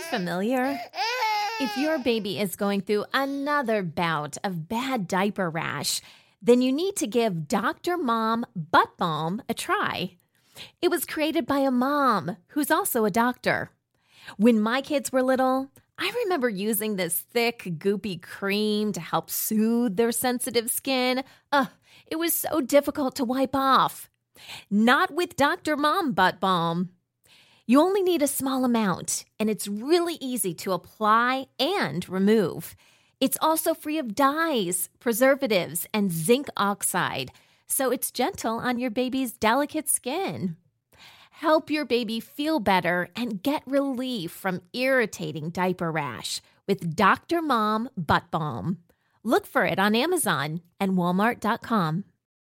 Familiar? If your baby is going through another bout of bad diaper rash, then you need to give Dr. Mom Butt Balm a try. It was created by a mom who's also a doctor. When my kids were little, I remember using this thick, goopy cream to help soothe their sensitive skin. It was so difficult to wipe off. Not with Dr. Mom Butt Balm. You only need a small amount, and it's really easy to apply and remove. It's also free of dyes, preservatives, and zinc oxide, so it's gentle on your baby's delicate skin. Help your baby feel better and get relief from irritating diaper rash with Dr. Mom Butt Balm. Look for it on Amazon and Walmart.com.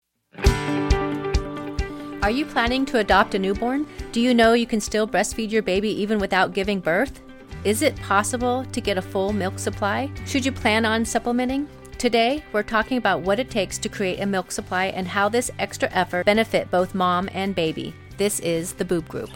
Are you planning to adopt a newborn? Do you know you can still breastfeed your baby even without giving birth? Is it possible to get a full milk supply? Should you plan on supplementing? Today, we're talking about what it takes to create a milk supply and how this extra effort benefit both mom and baby. This is the Boob Group.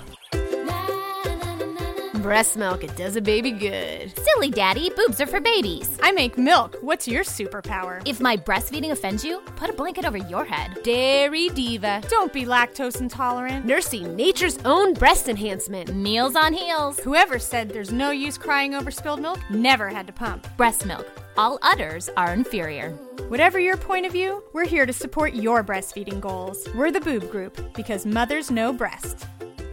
Breast milk, it does a baby good. Silly daddy, boobs are for babies. I make milk. What's your superpower? If my breastfeeding offends you, put a blanket over your head. Dairy diva. Don't be lactose intolerant. Nursing nature's own breast enhancement. Meals on heels. Whoever said there's no use crying over spilled milk never had to pump. Breast milk. All udders are inferior. Whatever your point of view, we're here to support your breastfeeding goals. We're the Boob Group, because mothers know breast.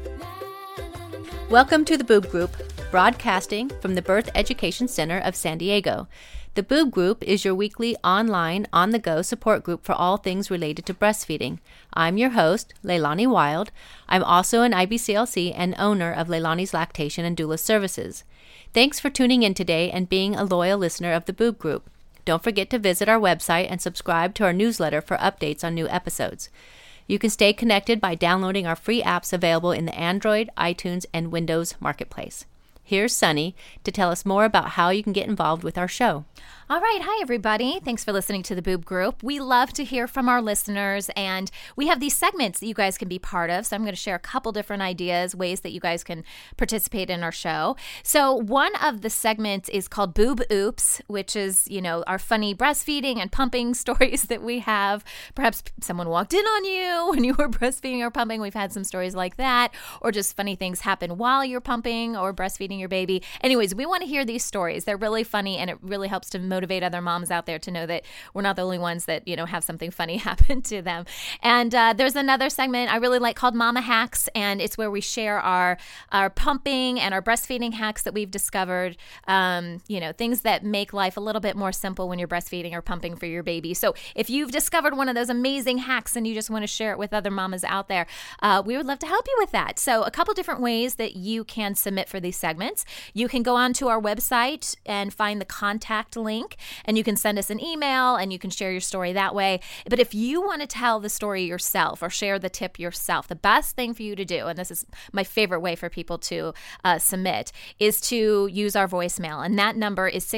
Welcome to the Boob Group, broadcasting from the Birth Education Center of San Diego. The Boob Group is your weekly online, on-the-go support group for all things related to breastfeeding. I'm your host, Leilani Wild. I'm also an IBCLC and owner of Leilani's Lactation and Doula Services. Thanks for tuning in today and being a loyal listener of the Boob Group. Don't forget to visit our website and subscribe to our newsletter for updates on new episodes. You can stay connected by downloading our free apps available in the Android, iTunes, and Windows Marketplace. Here's Sunny to tell us more about how you can get involved with our show. All right. Hi, everybody. Thanks for listening to the Boob Group. We love to hear from our listeners, and we have these segments that you guys can be part of. So I'm going to share a couple different ideas, ways that you guys can participate in our show. So one of the segments is called Boob Oops, which is, our funny breastfeeding and pumping stories that we have. Perhaps someone walked in on you when you were breastfeeding or pumping. We've had some stories like that, or just funny things happen while you're pumping or breastfeeding your baby. Anyways, we want to hear these stories. They're really funny, and it really helps to motivate other moms out there to know that we're not the only ones that, have something funny happen to them. And there's another segment I really like called Mama Hacks, and it's where we share our pumping and our breastfeeding hacks that we've discovered, things that make life a little bit more simple when you're breastfeeding or pumping for your baby. So if you've discovered one of those amazing hacks and you just want to share it with other mamas out there, we would love to help you with that. So a couple different ways that you can submit for these segments. You can go on to our website and find the contact link, and you can send us an email and you can share your story that way. But if you want to tell the story yourself or share the tip yourself, the best thing for you to do, and this is my favorite way for people to submit, is to use our voicemail. And that number is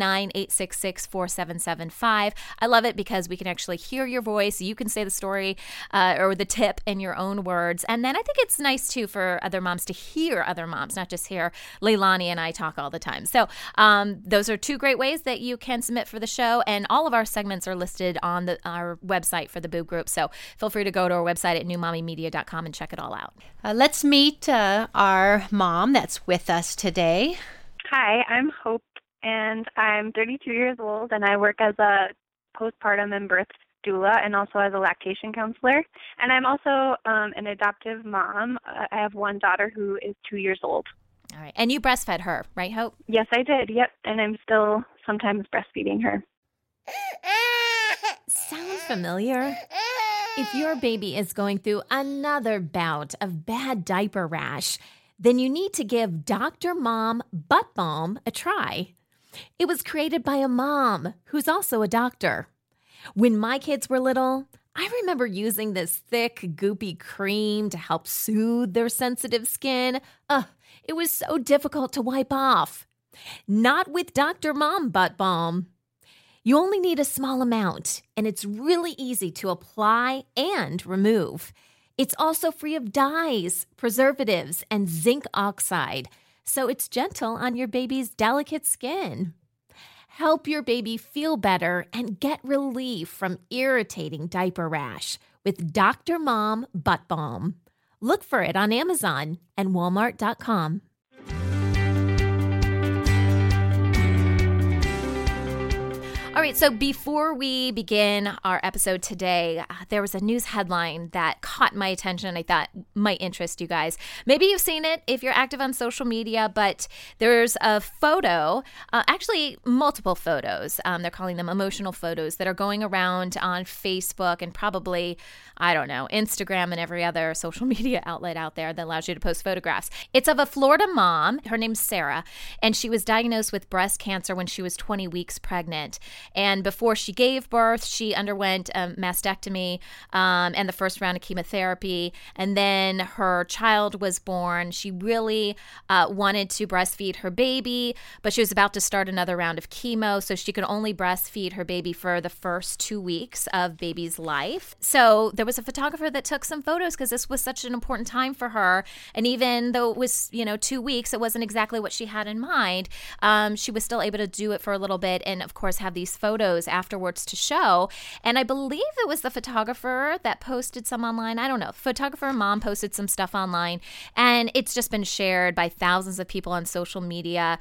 619-866-4775. I love it because we can actually hear your voice. You can say the story or the tip in your own words. And then I think it's nice too for other moms to hear other moms, not just hear Leilani and I talk all the time. So those are two great ways that you can submit for the show, and all of our segments are listed on our website for the Boob Group. So feel free to go to our website at newmommymedia.com and check it all out. Let's meet our mom that's with us today. Hi, I'm Hope, and I'm 32 years old, and I work as a postpartum and birth doula and also as a lactation counselor. And I'm also an adoptive mom. I have one daughter who is 2 years old. All right. And you breastfed her, right, Hope? Yes, I did. Yep. And I'm still sometimes breastfeeding her. Sound familiar? If your baby is going through another bout of bad diaper rash, then you need to give Dr. Mom Butt Balm a try. It was created by a mom who's also a doctor. When my kids were little, I remember using this thick, goopy cream to help soothe their sensitive skin. It was so difficult to wipe off. Not with Dr. Mom Butt Balm. You only need a small amount, and it's really easy to apply and remove. It's also free of dyes, preservatives, and zinc oxide, so it's gentle on your baby's delicate skin. Help your baby feel better and get relief from irritating diaper rash with Dr. Mom Butt Balm. Look for it on Amazon and Walmart.com. All right, so before we begin our episode today, there was a news headline that caught my attention. I thought might interest you guys. Maybe you've seen it if you're active on social media, but there's a photo, actually multiple photos. They're calling them emotional photos that are going around on Facebook and probably, I don't know, Instagram and every other social media outlet out there that allows you to post photographs. It's of a Florida mom. Her name's Sarah, and she was diagnosed with breast cancer when she was 20 weeks pregnant. And before she gave birth, she underwent a mastectomy and the first round of chemotherapy. And then her child was born. She really wanted to breastfeed her baby, but she was about to start another round of chemo, so she could only breastfeed her baby for the first 2 weeks of baby's life. So there was a photographer that took some photos because this was such an important time for her. And even though it was, 2 weeks, it wasn't exactly what she had in mind. She was still able to do it for a little bit and, of course, have these photos afterwards to show. And I believe it was the photographer that posted some online. I don't know. Photographer mom posted some stuff online, and it's just been shared by thousands of people on social media.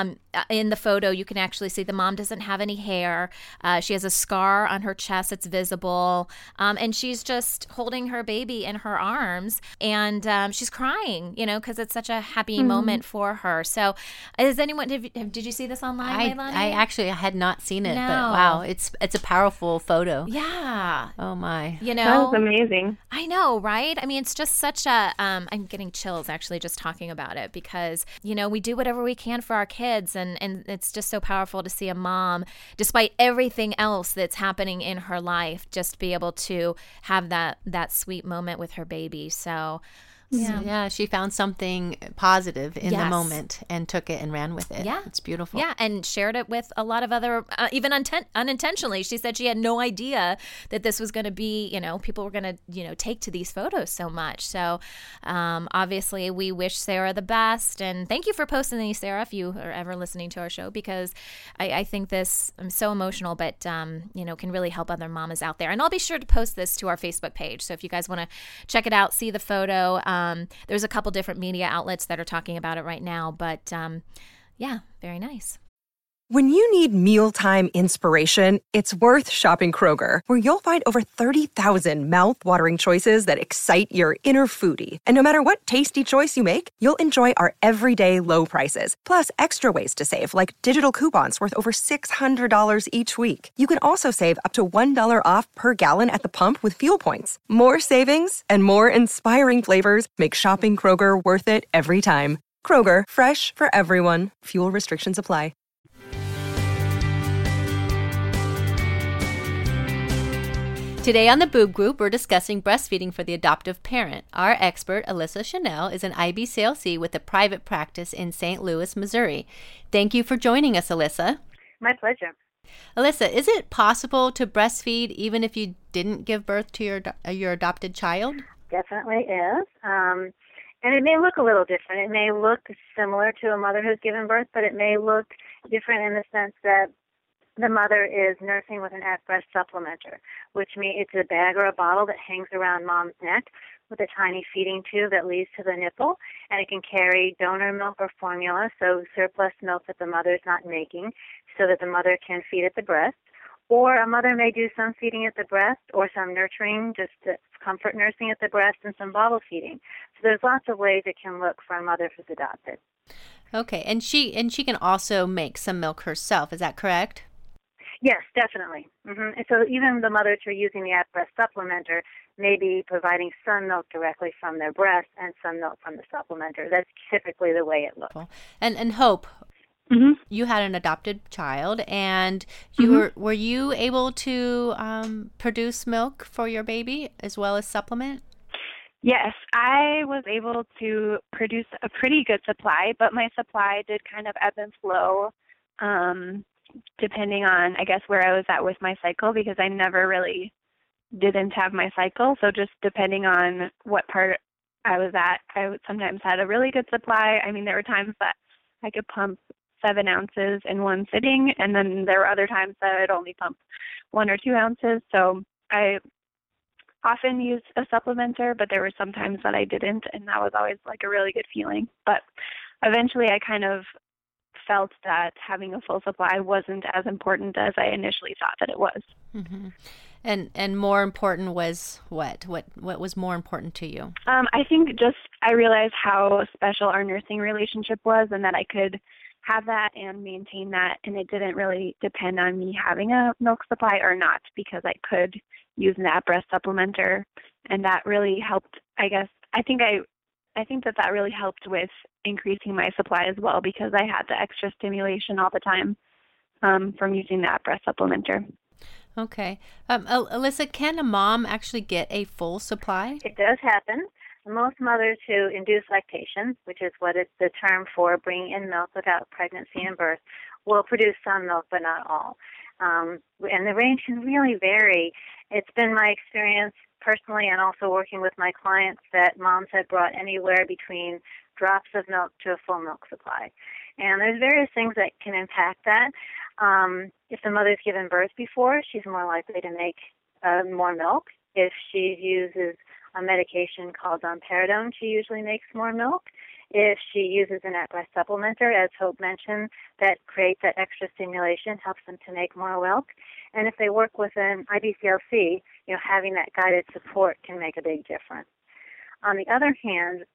In the photo, you can actually see the mom doesn't have any hair. She has a scar on her chest that's visible, and she's just holding her baby in her arms, and she's crying, because it's such a happy moment for her. So, did you see this online, Leilani? I had not seen it, No. but wow, it's a powerful photo. Yeah. Oh my. That was amazing. I know, right? I mean, it's just such a, I'm getting chills actually just talking about it because, we do whatever we can for our kids, and it's just so powerful to see a mom, despite everything else that's happening in her life, just be able to have that sweet moment with her baby. So, Yeah, she found something positive in the Yes. moment and took it and ran with it. Yeah. It's beautiful. Yeah, and shared it with a lot of other, even unintentionally. She said she had no idea that this was going to be, people were going to, take to these photos so much. So obviously we wish Sarah the best. And thank you for posting these, Sarah, if you are ever listening to our show, because I think I'm so emotional, but, can really help other mamas out there. And I'll be sure to post this to our Facebook page. So if you guys want to check it out, see the photo, there's a couple different media outlets that are talking about it right now, but very nice. When you need mealtime inspiration, it's worth shopping Kroger, where you'll find over 30,000 mouth-watering choices that excite your inner foodie. And no matter what tasty choice you make, you'll enjoy our everyday low prices, plus extra ways to save, like digital coupons worth over $600 each week. You can also save up to $1 off per gallon at the pump with fuel points. More savings and more inspiring flavors make shopping Kroger worth it every time. Kroger, fresh for everyone. Fuel restrictions apply. Today on the Boob Group, we're discussing breastfeeding for the adoptive parent. Our expert, Alyssa Chanel, is an IBCLC with a private practice in St. Louis, Missouri. Thank you for joining us, Alyssa. My pleasure. Alyssa, is it possible to breastfeed even if you didn't give birth to your adopted child? Definitely is. And it may look a little different. It may look similar to a mother who's given birth, but it may look different in the sense that the mother is nursing with an at-breast supplementer, which means it's a bag or a bottle that hangs around mom's neck with a tiny feeding tube that leads to the nipple, and it can carry donor milk or formula, so surplus milk that the mother is not making, so that the mother can feed at the breast. Or a mother may do some feeding at the breast or some nurturing, just comfort nursing at the breast, and some bottle feeding. So there's lots of ways it can look for a mother who's adopted. Okay, and she can also make some milk herself. Is that correct? Yes, definitely. Mm-hmm. And so even the mothers who are using the at-breast supplementer may be providing some milk directly from their breast and some milk from the supplementer. That's typically the way it looks. And Hope, Mm-hmm. you had an adopted child, and you were you able to produce milk for your baby as well as supplement? Yes, I was able to produce a pretty good supply, but my supply did kind of ebb and flow depending on, I guess, where I was at with my cycle, because I never really didn't have my cycle. So just depending on what part I was at, sometimes had a really good supply. I mean, there were times that I could pump 7 ounces in one sitting, and then there were other times that I'd only pump 1 or 2 ounces. So I often used a supplementer, but there were some times that I didn't, and that was always like a really good feeling. But eventually I kind of felt that having a full supply wasn't as important as I initially thought that it was. Mm-hmm. And more important was what? What was more important to you? I think just I realized how special our nursing relationship was, and that I could have that and maintain that, and it didn't really depend on me having a milk supply or not, because I could use that breast supplementer, and that really helped. I guess I think that really helped with increasing my supply as well, because I had the extra stimulation all the time from using that breast supplementer. Okay. Alyssa, can a mom actually get a full supply? It does happen. Most mothers who induce lactation, which is what it's the term for bringing in milk without pregnancy and birth, will produce some milk, but not all. And the range can really vary. It's been my experience personally, and also working with my clients, that moms have brought anywhere between drops of milk to a full milk supply. And there's various things that can impact that. If the mother's given birth before, she's more likely to make more milk. If she uses a medication called domperidone, she usually makes more milk. If she uses an at-breast supplementer, as Hope mentioned, that creates that extra stimulation, helps them to make more milk. And if they work with an IBCLC, having that guided support can make a big difference. On the other hand,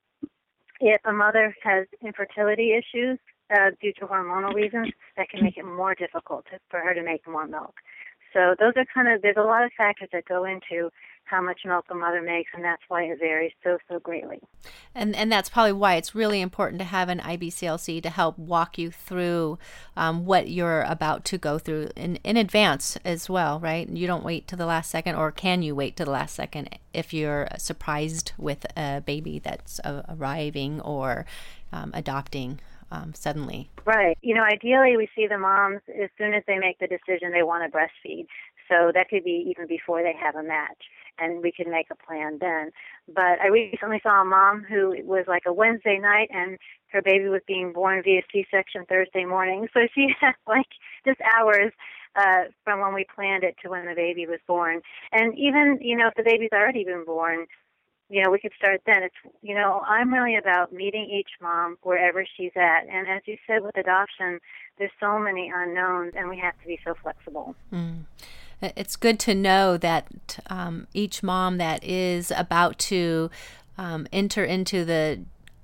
if a mother has infertility issues due to hormonal reasons, that can make it more difficult for her to make more milk. So those are there's a lot of factors that go into how much milk a mother makes, and that's why it varies so greatly. And that's probably why it's really important to have an IBCLC to help walk you through what you're about to go through in advance as well, right? You don't wait to the last second, or can you wait to the last second if you're surprised with a baby that's arriving or adopting suddenly? Right. Ideally we see the moms as soon as they make the decision they want to breastfeed. So that could be even before they have a match, and we can make a plan then. But I recently saw a mom who it was like a Wednesday night, and her baby was being born via C-section Thursday morning. So she had just hours from when we planned it to when the baby was born. And even, if the baby's already been born, we could start then. It's, I'm really about meeting each mom wherever she's at. And as you said, with adoption, there's so many unknowns, and we have to be so flexible. Mm. It's good to know that each mom that is about to enter into the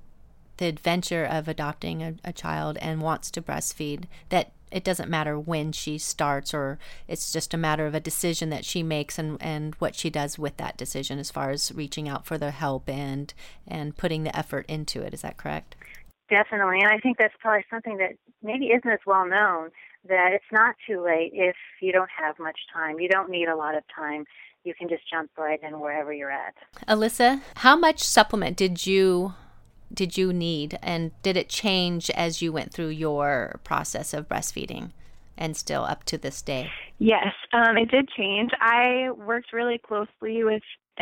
adventure of adopting a child and wants to breastfeed, that it doesn't matter when she starts, or it's just a matter of a decision that she makes and what she does with that decision as far as reaching out for the help and putting the effort into it. Is that correct? Definitely. And I think that's probably something that maybe isn't as well known, that it's not too late if you don't have much time. You don't need a lot of time. You can just jump right in wherever you're at. Alyssa, how much supplement did you need, and did it change as you went through your process of breastfeeding and still up to this day? Yes, it did change. I worked really closely with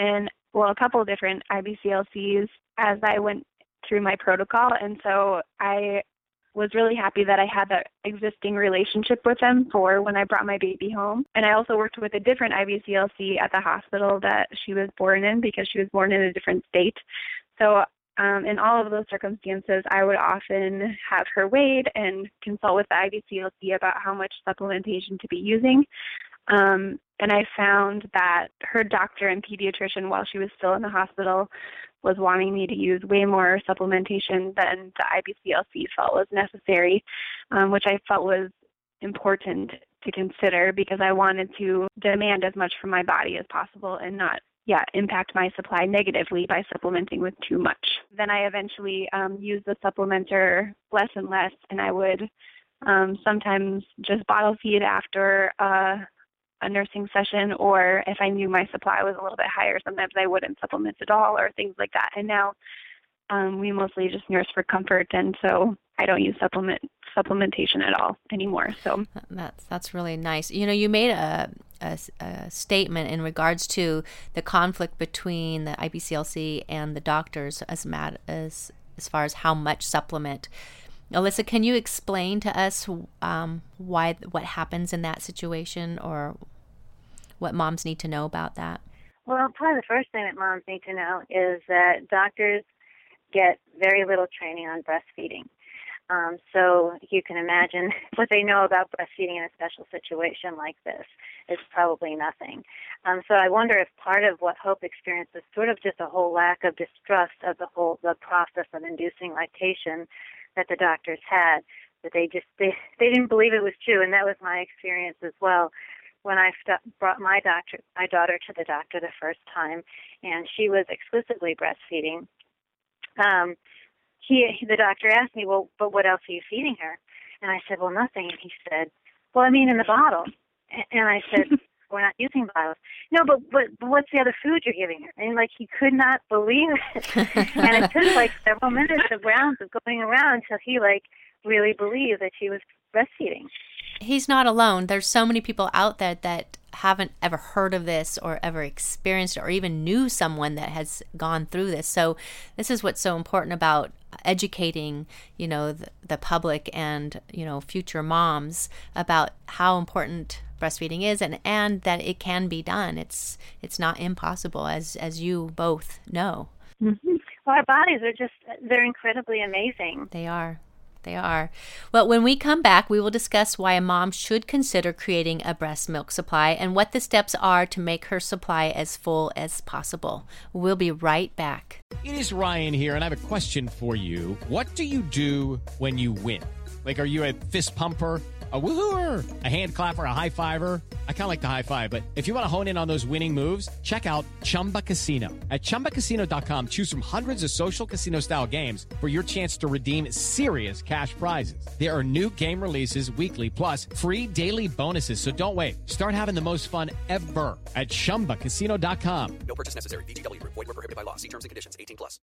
a couple of different IBCLCs as I went through my protocol, and so I was really happy that I had that existing relationship with them for when I brought my baby home. And I also worked with a different IBCLC at the hospital that she was born in, because she was born in a different state. So in all of those circumstances, I would often have her weighed and consult with the IBCLC about how much supplementation to be using. And I found that her doctor and pediatrician, while she was still in the hospital, was wanting me to use way more supplementation than the IBCLC felt was necessary, which I felt was important to consider, because I wanted to demand as much from my body as possible and not impact my supply negatively by supplementing with too much. Then I eventually used the supplementer less and less, and I would sometimes just bottle feed after a nursing session, or if I knew my supply was a little bit higher, sometimes I wouldn't supplement at all, or things like that. And now we mostly just nurse for comfort, and so I don't use supplementation at all anymore. So that's really nice. You made a a statement in regards to the conflict between the IBCLC and the doctors as far as how much supplement. Alyssa, can you explain to us what happens in that situation, or what moms need to know about that? Well, probably the first thing that moms need to know is that doctors get very little training on breastfeeding. So you can imagine what they know about breastfeeding in a special situation like this is probably nothing. So I wonder if part of what Hope experienced is sort of just a whole lack of distrust of the process of inducing lactation that the doctors had, that they didn't believe it was true, and that was my experience as well. When I brought my daughter to the doctor the first time, and she was exclusively breastfeeding, the doctor asked me, well, but what else are you feeding her? And I said, well, nothing. And he said, well, I mean, in the bottle. And I said, we're not using bottles. No, but what's the other food you're giving her? And he could not believe it. And it took several minutes of rounds of going around until he really believed that she was breastfeeding. He's not alone. There's so many people out there that haven't ever heard of this or ever experienced it or even knew someone that has gone through this. So this is what's so important about educating, the public and, future moms about how important breastfeeding is and that it can be done. It's not impossible, as you both know. Mm-hmm. Well, our bodies they're incredibly amazing. They are. Well, when we come back, we will discuss why a mom should consider creating a breast milk supply and what the steps are to make her supply as full as possible. We'll be right back. It is Ryan here, and I have a question for you. What do you do when you win? Are you a fist pumper, a woo-hooer, a hand clapper, a high-fiver? I kind of like the high-five, but if you want to hone in on those winning moves, check out Chumba Casino. At ChumbaCasino.com, choose from hundreds of social casino-style games for your chance to redeem serious cash prizes. There are new game releases weekly, plus free daily bonuses, so don't wait. Start having the most fun ever at ChumbaCasino.com. No purchase necessary. VGW Group. Void where prohibited by law. See terms and conditions. 18+.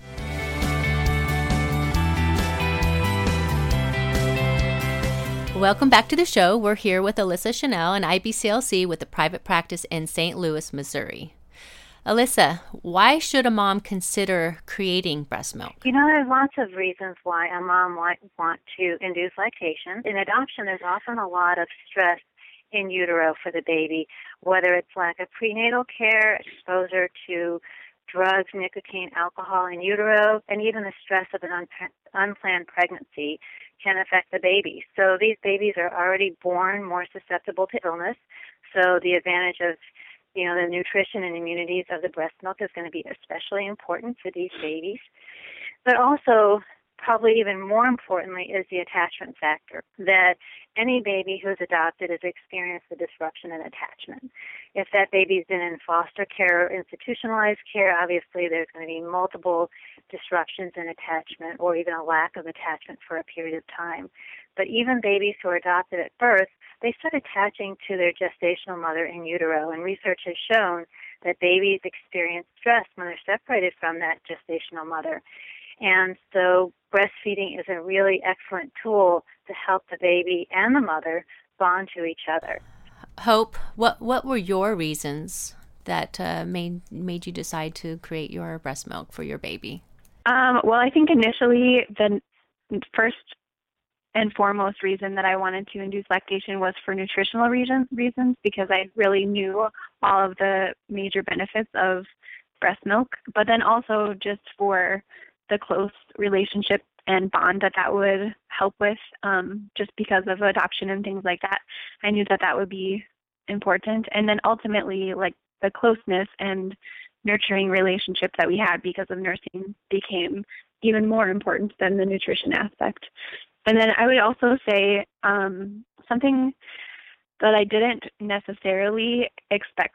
Welcome back to the show. We're here with Alyssa Chanel, an IBCLC with a private practice in St. Louis, Missouri. Alyssa, why should a mom consider creating breast milk? There's lots of reasons why a mom might want to induce lactation. In adoption, there's often a lot of stress in utero for the baby, whether it's lack of prenatal care, exposure to drugs, nicotine, alcohol in utero, and even the stress of an unplanned pregnancy can affect the baby. So these babies are already born more susceptible to illness. So the advantage of, the nutrition and immunities of the breast milk is going to be especially important for these babies. But also, probably even more importantly, is the attachment factor, that any baby who's adopted has experienced the disruption in attachment. If that baby's been in foster care or institutionalized care, obviously there's going to be multiple disruptions in attachment or even a lack of attachment for a period of time. But even babies who are adopted at birth, they start attaching to their gestational mother in utero, and research has shown that babies experience stress when they're separated from that gestational mother. And so breastfeeding is a really excellent tool to help the baby and the mother bond to each other. Hope, what were your reasons that made you decide to create your breast milk for your baby? Well, I think initially the first and foremost reason that I wanted to induce lactation was for nutritional reasons, because I really knew all of the major benefits of breast milk, but then also just for the close relationship and bond that would help with, just because of adoption and things like that. I knew that would be important. And then ultimately, the closeness and nurturing relationship that we had because of nursing became even more important than the nutrition aspect. And then I would also say something that I didn't necessarily expect,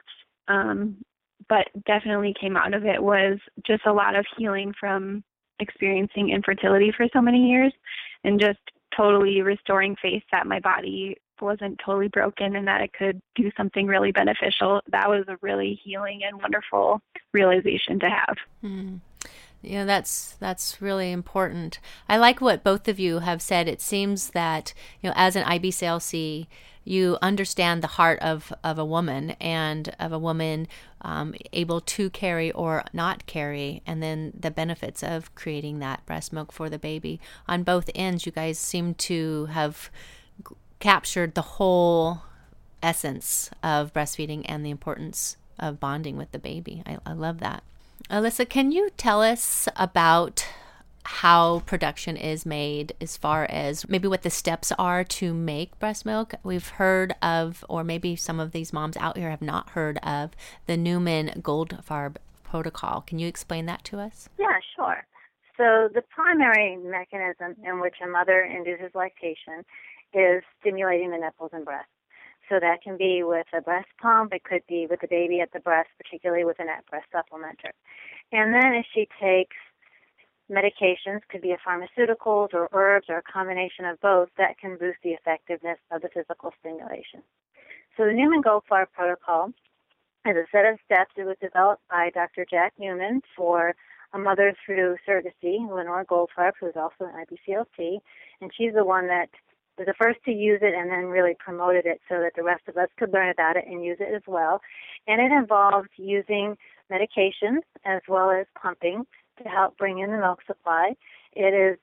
but definitely came out of it, was just a lot of healing from experiencing infertility for so many years, and just totally restoring faith that my body wasn't totally broken and that it could do something really beneficial. That was a really healing and wonderful realization to have. Mm. Yeah, that's really important. I like what both of you have said. It seems that, as an IBCLC, you understand the heart of a woman and of a woman able to carry or not carry, and then the benefits of creating that breast milk for the baby. On both ends, you guys seem to have captured the whole essence of breastfeeding and the importance of bonding with the baby. I love that. Alyssa, can you tell us about how production is made, as far as maybe what the steps are to make breast milk? We've heard of, or maybe some of these moms out here have not heard of, the Newman Goldfarb protocol. Can you explain that to us? Yeah, sure. So the primary mechanism in which a mother induces lactation is stimulating the nipples and breasts. So that can be with a breast pump. It could be with the baby at the breast, particularly with an at-breast supplementer. And then if she takes medications, could be pharmaceuticals or herbs or a combination of both, that can boost the effectiveness of the physical stimulation. So the Newman Goldfarb protocol is a set of steps. It was developed by Dr. Jack Newman for a mother through surrogacy, Lenore Goldfarb, who is also an IBCLC, and she's the one that was the first to use it and then really promoted it so that the rest of us could learn about it and use it as well. And it involves using medications as well as pumping to help bring in the milk supply. It is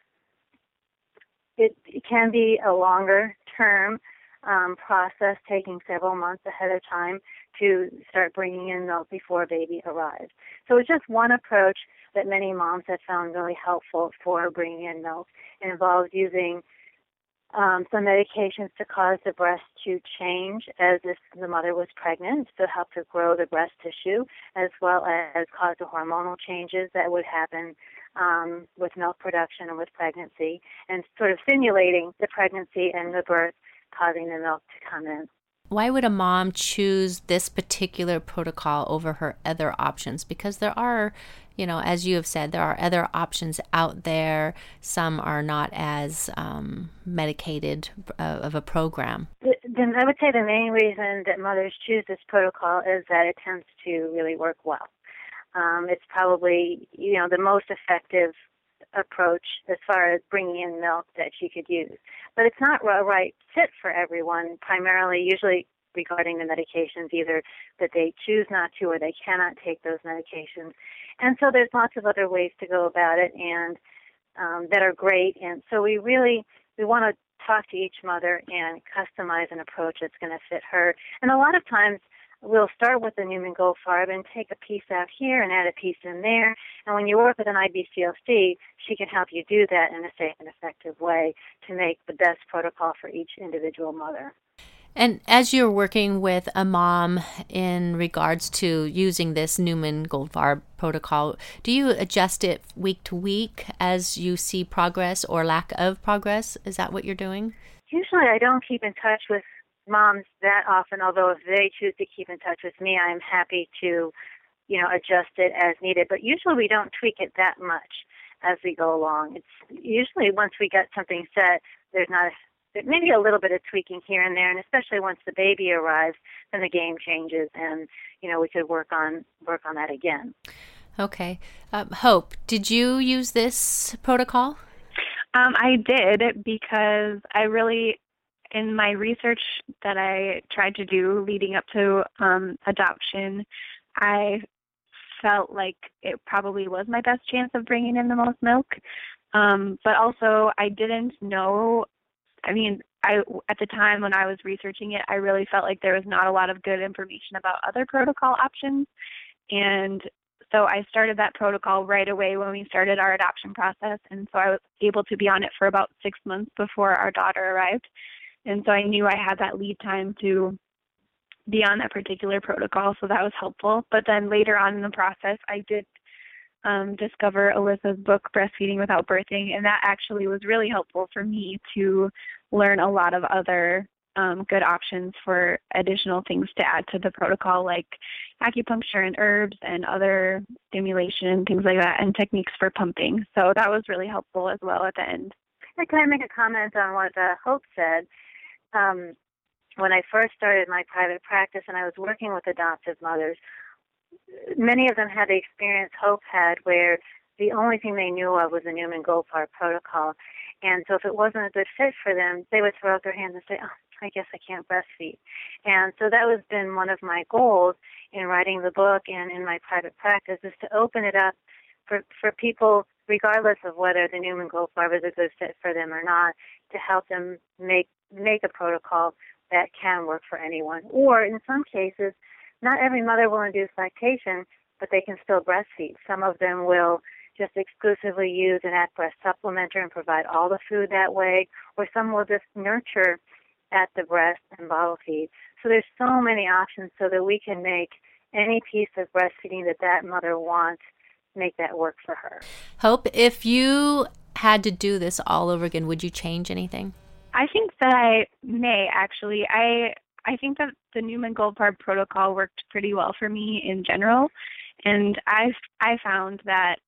it can be a longer term process, taking several months ahead of time to start bringing in milk before baby arrives. So it's just one approach that many moms have found really helpful for bringing in milk. It involves using some medications to cause the breast to change as if the mother was pregnant, to help to grow the breast tissue, as well as cause the hormonal changes that would happen with milk production and with pregnancy, and sort of stimulating the pregnancy and the birth, causing the milk to come in. Why would a mom choose this particular protocol over her other options? Because there are, as you have said, there are other options out there. Some are not as medicated of a program. Then I would say the main reason that mothers choose this protocol is that it tends to really work well. It's probably, the most effective approach as far as bringing in milk that she could use. But it's not a right fit for everyone, primarily, usually regarding the medications, either that they choose not to or they cannot take those medications. And so there's lots of other ways to go about it and that are great. And so we want to talk to each mother and customize an approach that's going to fit her. And a lot of times we'll start with the Newman Goldfarb and take a piece out here and add a piece in there. And when you work with an IBCLC, she can help you do that in a safe and effective way to make the best protocol for each individual mother. And as you're working with a mom in regards to using this Newman Goldfarb protocol, do you adjust it week to week as you see progress or lack of progress? Is that what you're doing? Usually I don't keep in touch with moms that often, although if they choose to keep in touch with me, I'm happy to, adjust it as needed. But usually we don't tweak it that much as we go along. It's usually once we get something set, there's not maybe a little bit of tweaking here and there, and especially once the baby arrives, then the game changes, and we could work on that again. Okay, Hope, did you use this protocol? I did, because I really, in my research that I tried to do leading up to adoption, I felt like it probably was my best chance of bringing in the most milk. But also I didn't know, at the time when I was researching it, I really felt like there was not a lot of good information about other protocol options. And so I started that protocol right away when we started our adoption process. And so I was able to be on it for about 6 months before our daughter arrived. And so I knew I had that lead time to be on that particular protocol, so that was helpful. But then later on in the process, I did discover Alyssa's book, Breastfeeding Without Birthing, and that actually was really helpful for me to learn a lot of other good options for additional things to add to the protocol, like acupuncture and herbs and other stimulation, things like that, and techniques for pumping. So that was really helpful as well at the end. Can I make a comment on what Hope said? When I first started my private practice and I was working with adoptive mothers, many of them had the experience Hope had, where the only thing they knew of was the Newman-Goldfarb protocol. And so if it wasn't a good fit for them, they would throw up their hands and say, oh, I guess I can't breastfeed. And so that has been one of my goals in writing the book and in my private practice, is to open it up for people, regardless of whether the Newman-Goldfarb is a good fit for them or not, to help them make a protocol that can work for anyone. Or in some cases, not every mother will induce lactation, but they can still breastfeed. Some of them will just exclusively use an at-breast supplementer and provide all the food that way, or some will just nurture at the breast and bottle feed. So there's so many options so that we can make any piece of breastfeeding that mother wants, make that work for her. Hope, if you had to do this all over again, would you change anything? I think that I may, actually. I think that the Newman-Goldfarb protocol worked pretty well for me in general, and I found that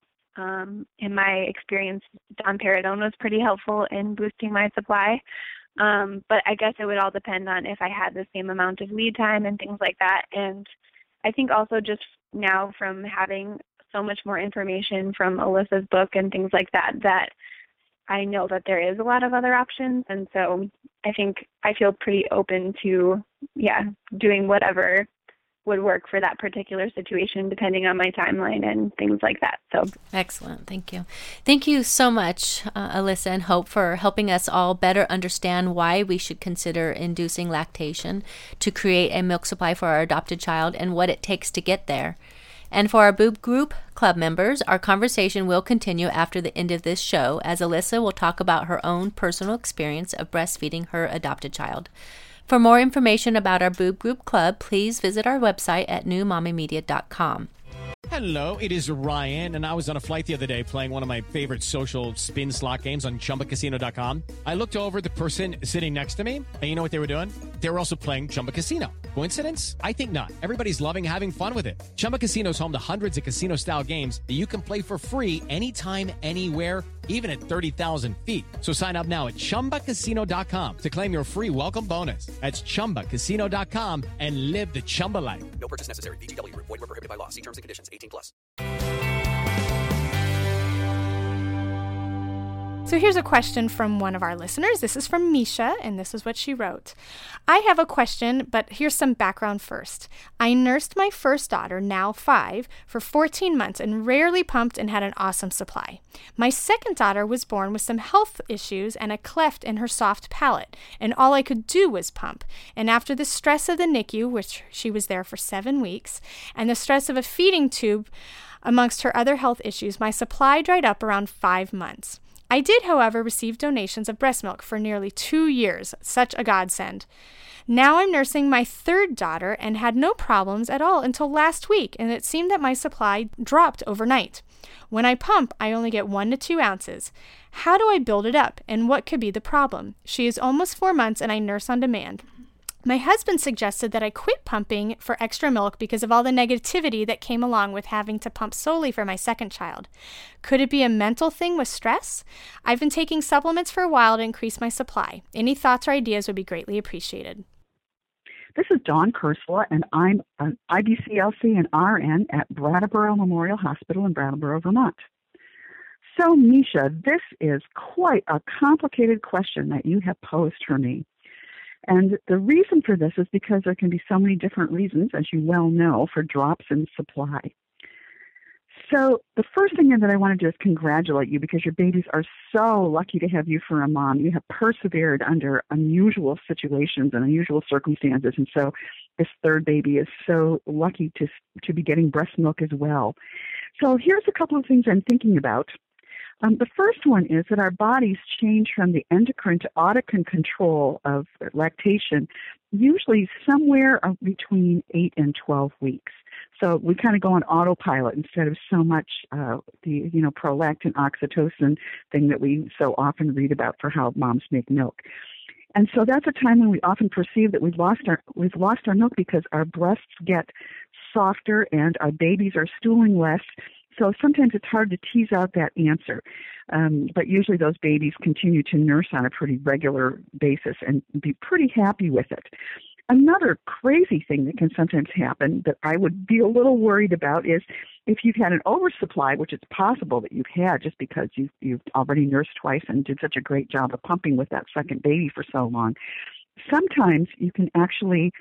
in my experience, domperidone was pretty helpful in boosting my supply. But I guess it would all depend on if I had the same amount of lead time and things like that. And I think also just now from having so much more information from Alyssa's book and things like that, that I know that there is a lot of other options. And so I think I feel pretty open to, doing whatever would work for that particular situation, depending on my timeline and things like that. So excellent. Thank you. Thank you so much, Alyssa and Hope, for helping us all better understand why we should consider inducing lactation to create a milk supply for our adopted child and what it takes to get there. And for our Boob Group Club members, our conversation will continue after the end of this show, as Alyssa will talk about her own personal experience of breastfeeding her adopted child. For more information about our Boob Group Club, please visit our website at newmommymedia.com. Hello, it is Ryan, and I was on a flight the other day playing one of my favorite social spin slot games on ChumbaCasino.com. I looked over at the person sitting next to me, and you know what they were doing? They were also playing Chumba Casino. Coincidence? I think not. Everybody's loving having fun with it. Chumba Casino is home to hundreds of casino-style games that you can play for free anytime, anywhere, even at 30,000 feet. So sign up now at ChumbaCasino.com to claim your free welcome bonus. That's ChumbaCasino.com and live the Chumba life. No purchase necessary. VGW. Void where prohibited by law. See terms and conditions. 18+. So here's a question from one of our listeners. This is from Misha, and this is what she wrote. I have a question, but here's some background first. I nursed my first daughter, now 5, for 14 months and rarely pumped and had an awesome supply. My second daughter was born with some health issues and a cleft in her soft palate, and all I could do was pump. And after the stress of the NICU, which she was there for 7 weeks, and the stress of a feeding tube, amongst her other health issues, my supply dried up around 5 months. I did, however, receive donations of breast milk for nearly 2 years, such a godsend. Now I'm nursing my third daughter and had no problems at all until last week, and it seemed that my supply dropped overnight. When I pump, I only get 1 to 2 ounces. How do I build it up, and what could be the problem? She is almost 4 months, and I nurse on demand. My husband suggested that I quit pumping for extra milk because of all the negativity that came along with having to pump solely for my second child. Could it be a mental thing with stress? I've been taking supplements for a while to increase my supply. Any thoughts or ideas would be greatly appreciated. This is Dawn Kursula, and I'm an IBCLC and RN at Brattleboro Memorial Hospital in Brattleboro, Vermont. So, Misha, this is quite a complicated question that you have posed for me. And the reason for this is because there can be so many different reasons, as you well know, for drops in supply. So the first thing that I want to do is congratulate you because your babies are so lucky to have you for a mom. You have persevered under unusual situations and unusual circumstances. And so this third baby is so lucky to be getting breast milk as well. So here's a couple of things I'm thinking about. The first one is that our bodies change from the endocrine to autocrine control of lactation, usually somewhere between 8 and 12 weeks. So we kind of go on autopilot instead of so much the prolactin, oxytocin thing that we so often read about for how moms make milk. And so that's a time when we often perceive that we've lost our milk because our breasts get softer and our babies are stooling less. So sometimes it's hard to tease out that answer. But usually those babies continue to nurse on a pretty regular basis and be pretty happy with it. Another crazy thing that can sometimes happen that I would be a little worried about is if you've had an oversupply, which it's possible that you've had just because you've already nursed twice and did such a great job of pumping with that second baby for so long. Sometimes you can actually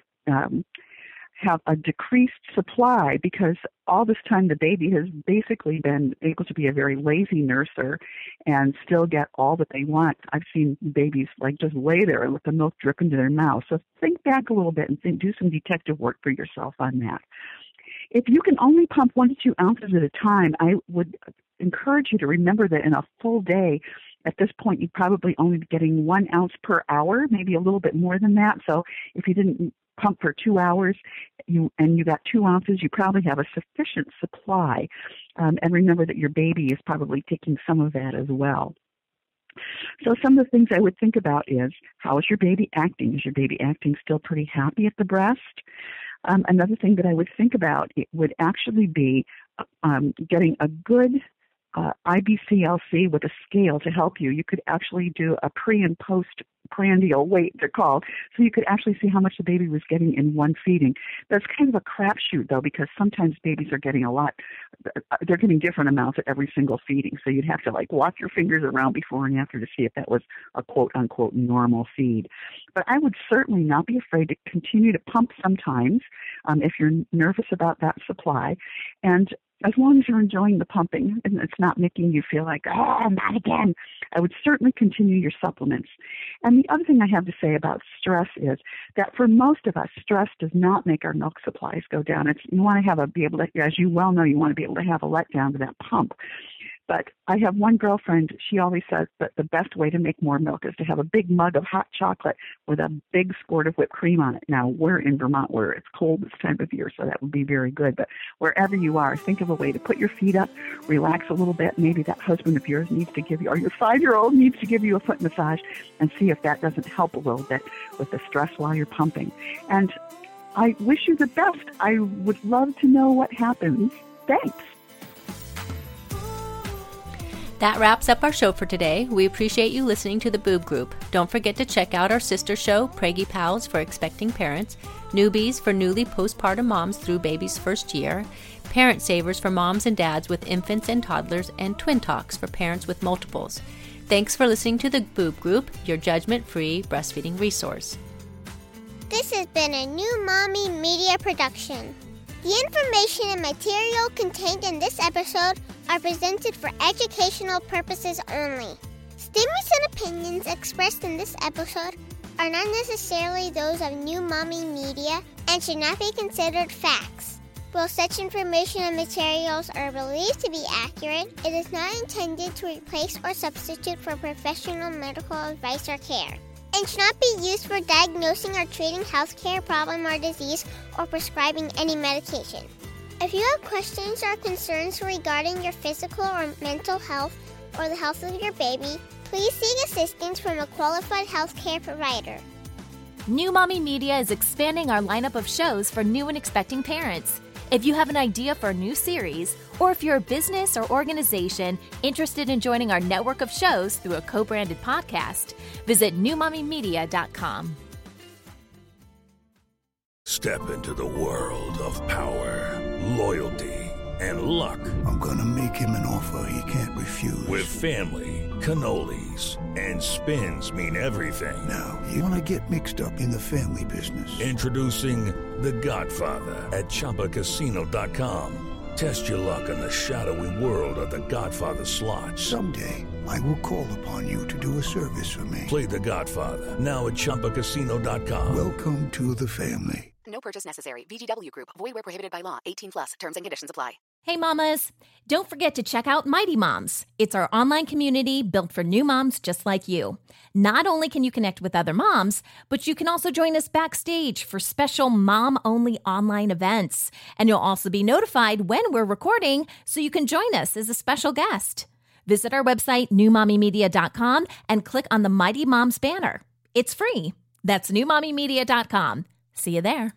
have a decreased supply because all this time the baby has basically been able to be a very lazy nurser and still get all that they want. I've seen babies just lay there and let the milk drip into their mouth. So think back a little bit and do some detective work for yourself on that. If you can only pump 1 to 2 ounces at a time, I would encourage you to remember that in a full day, at this point, you'd probably only be getting 1 ounce per hour, maybe a little bit more than that. So if you didn't pump for 2 hours you got 2 ounces, you probably have a sufficient supply. And remember that your baby is probably taking some of that as well. So some of the things I would think about is, how is your baby acting? Is your baby acting still pretty happy at the breast? Another thing that I would think about, it would actually be getting a good IBCLC with a scale to help you. You could actually do a pre and post prandial weight, they're called, so you could actually see how much the baby was getting in one feeding. That's kind of a crapshoot, though, because sometimes babies are getting they're getting different amounts at every single feeding, so you'd have to walk your fingers around before and after to see if that was a quote-unquote normal feed. But I would certainly not be afraid to continue to pump sometimes if you're nervous about that supply, and as long as you're enjoying the pumping and it's not making you feel like, oh, not again, I would certainly continue your supplements. And the other thing I have to say about stress is that for most of us, stress does not make our milk supplies go down. You want to be able to, as you well know, you want to be able to have a letdown to that pump. But I have one girlfriend, she always says that the best way to make more milk is to have a big mug of hot chocolate with a big squirt of whipped cream on it. Now, we're in Vermont where it's cold this time of year, so that would be very good. But wherever you are, think of a way to put your feet up, relax a little bit. Maybe that husband of yours needs to give you, or your 5-year-old needs to give you a foot massage, and see if that doesn't help a little bit with the stress while you're pumping. And I wish you the best. I would love to know what happens. Thanks. That wraps up our show for today. We appreciate you listening to the Boob Group. Don't forget to check out our sister show, Preggy Pals for expecting parents, Newbies for newly postpartum moms through baby's first year, Parent Savers for moms and dads with infants and toddlers, and Twin Talks for parents with multiples. Thanks for listening to the Boob Group, your judgment-free breastfeeding resource. This has been a New Mommy Media production. The information and material contained in this episode are presented for educational purposes only. Statements and opinions expressed in this episode are not necessarily those of New Mommy Media and should not be considered facts. While such information and materials are believed to be accurate, it is not intended to replace or substitute for professional medical advice or care, and should not be used for diagnosing or treating healthcare problem or disease or prescribing any medication. If you have questions or concerns regarding your physical or mental health or the health of your baby, please seek assistance from a qualified healthcare provider. New Mommy Media is expanding our lineup of shows for new and expecting parents. If you have an idea for a new series, or if you're a business or organization interested in joining our network of shows through a co-branded podcast, visit newmommymedia.com. Step into the world of power, loyalty, and luck. I'm gonna make him an offer he can't refuse. With family, cannolis, and spins mean everything. Now, you wanna get mixed up in the family business. Introducing The Godfather at ChumbaCasino.com. Test your luck in the shadowy world of The Godfather slot. Someday, I will call upon you to do a service for me. Play The Godfather now at ChumbaCasino.com. Welcome to the family. No purchase necessary. VGW Group. Void where prohibited by law. 18+. Terms and conditions apply. Hey mamas, don't forget to check out Mighty Moms. It's our online community built for new moms just like you. Not only can you connect with other moms, but you can also join us backstage for special mom-only online events. And you'll also be notified when we're recording so you can join us as a special guest. Visit our website, newmommymedia.com, and click on the Mighty Moms banner. It's free. That's newmommymedia.com. See you there.